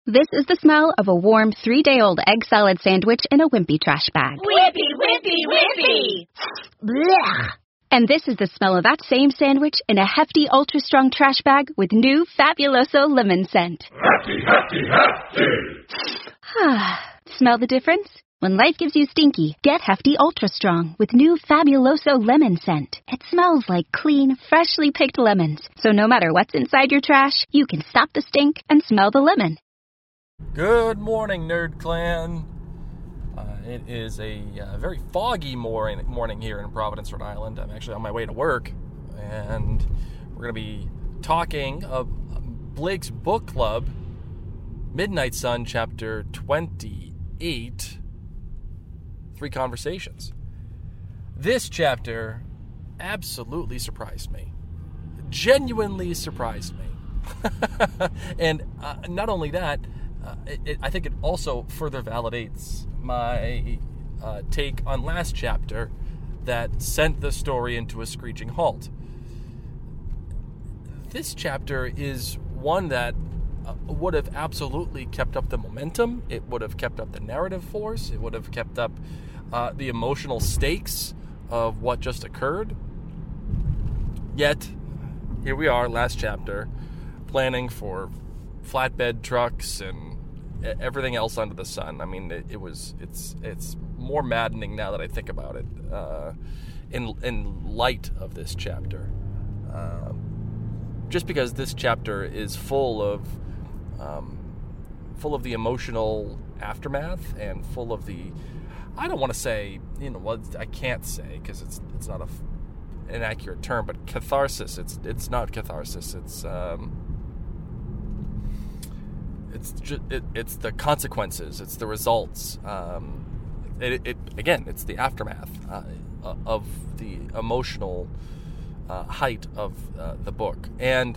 This is the smell of a warm 3-day-old egg salad sandwich in a Wimpy trash bag. Wimpy, Wimpy, Wimpy! Blech. And this is the smell of that same sandwich in a hefty, ultra-strong trash bag with new Fabuloso lemon scent. Hefty, hefty, hefty! Smell the difference? When life gives you stinky, get Hefty Ultra Strong with new Fabuloso lemon scent. It smells like clean, freshly picked lemons. So no matter what's inside your trash, you can stop the stink and smell the lemon. Good morning, Nerd Clan. It is a very foggy morning here in Providence, Rhode Island. I'm actually on my way to work, and we're going to be talking of Blake's Book Club, Midnight Sun, Chapter 28, 3 Conversations. This chapter absolutely surprised me. Genuinely surprised me. And not only that, I think it also further validates my take on last chapter that sent the story into a screeching halt. This chapter is one that would have absolutely kept up the momentum. It would have kept up the narrative force. It would have kept up the emotional stakes of what just occurred. Yet, here we are, last chapter, planning for flatbed trucks and everything else under the sun. I mean, it's more maddening now that I think about it. In light of this chapter, just because this chapter is full of the emotional aftermath and full of the, I don't want to say, what I can't say because it's not an accurate term, but catharsis. It's not catharsis. It's the consequences. It's the results. It's the aftermath of the emotional height of the book. And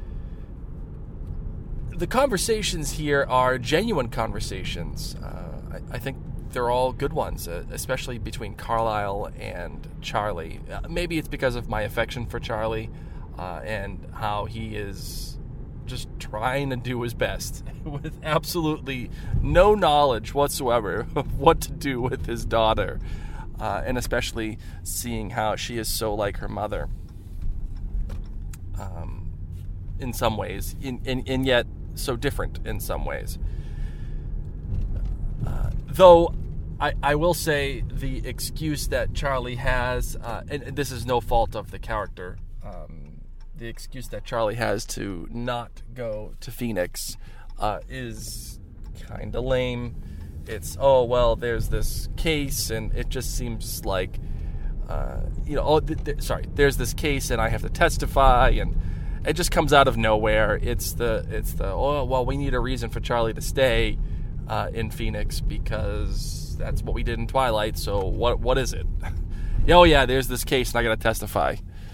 the conversations here are genuine conversations. I think they're all good ones, especially between Carlisle and Charlie. Maybe it's because of my affection for Charlie and how he is just trying to do his best with absolutely no knowledge whatsoever of what to do with his daughter, and especially seeing how she is so like her mother in some ways, and yet so different in some ways. Though I will say the excuse that Charlie has, and this is no fault of the character, the excuse that Charlie has to not go to Phoenix is kind of lame. It's, there's this case, and it just seems like, there's this case, and I have to testify, and it just comes out of nowhere. It's the we need a reason for Charlie to stay in Phoenix because that's what we did in Twilight. So what is it? There's this case, and I got to testify.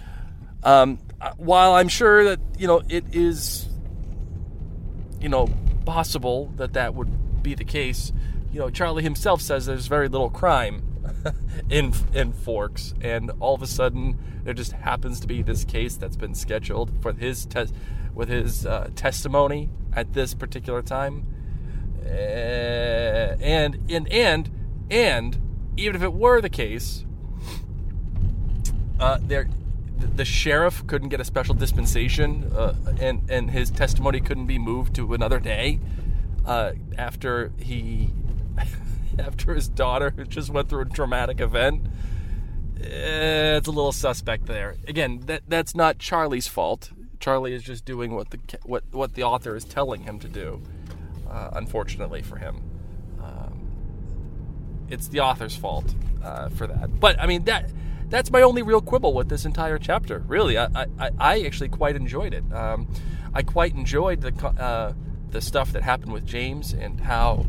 While I'm sure that, it is, possible that would be the case, Charlie himself says there's very little crime in Forks, and all of a sudden there just happens to be this case that's been scheduled for his testimony at this particular time. And even if it were the case, the sheriff couldn't get a special dispensation, and his testimony couldn't be moved to another day after his daughter just went through a traumatic event. It's a little suspect there. Again, that's not Charlie's fault. Charlie is just doing what the author is telling him to do. Unfortunately for him, it's the author's fault for that. But I mean that's my only real quibble with this entire chapter. Really, I actually quite enjoyed it. I quite enjoyed the stuff that happened with James and how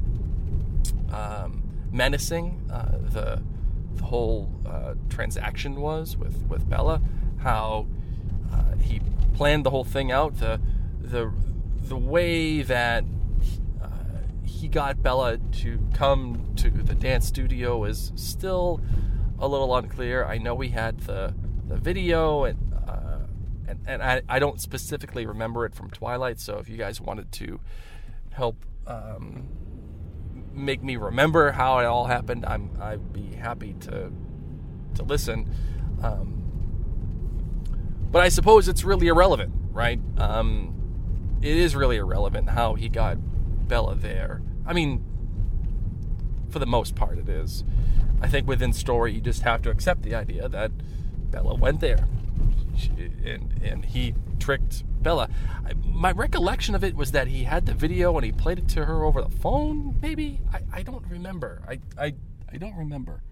menacing the whole transaction was with Bella. How he planned the whole thing out. The way that he got Bella to come to the dance studio is still a little unclear. I know we had the video, and I don't specifically remember it from Twilight, so if you guys wanted to help make me remember how it all happened, I'd be happy to listen. But I suppose it's really irrelevant, right? It is really irrelevant how he got Bella there. I mean, for the most part it is. I think within story you just have to accept the idea that Bella went there. And he tricked Bella. My recollection of it was that he had the video and he played it to her over the phone, maybe? I don't remember. I don't remember.